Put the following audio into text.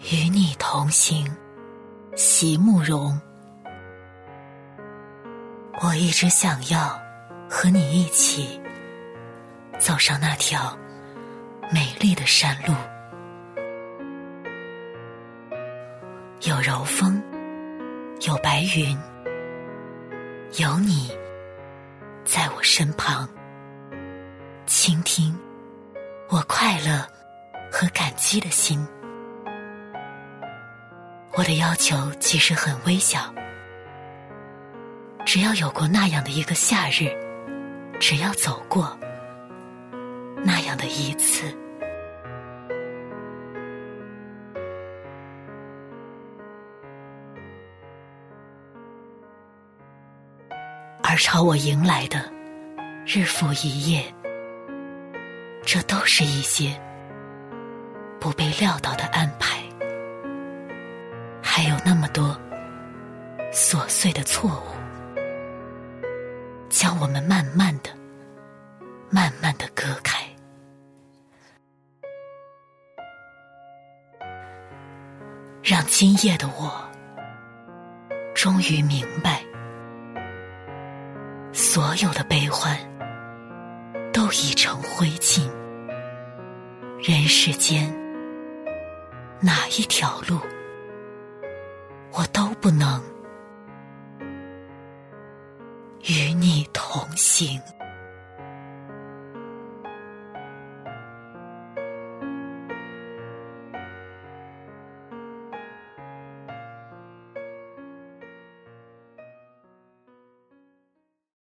与你同行，席慕容。我一直想要和你一起走上那条美丽的山路，有柔风，有白云，有你在我身旁，倾听我快乐和感激的心。我的要求其实很微小，只要有过那样的一个夏日，只要走过那样的一次。而朝我迎来的日复一夜，这都是一些不被料到的安排，还有那么多琐碎的错误，将我们慢慢的割开。让今夜的我终于明白，所有的悲欢都已成灰烬，人世间哪一条路我都不能与你同行。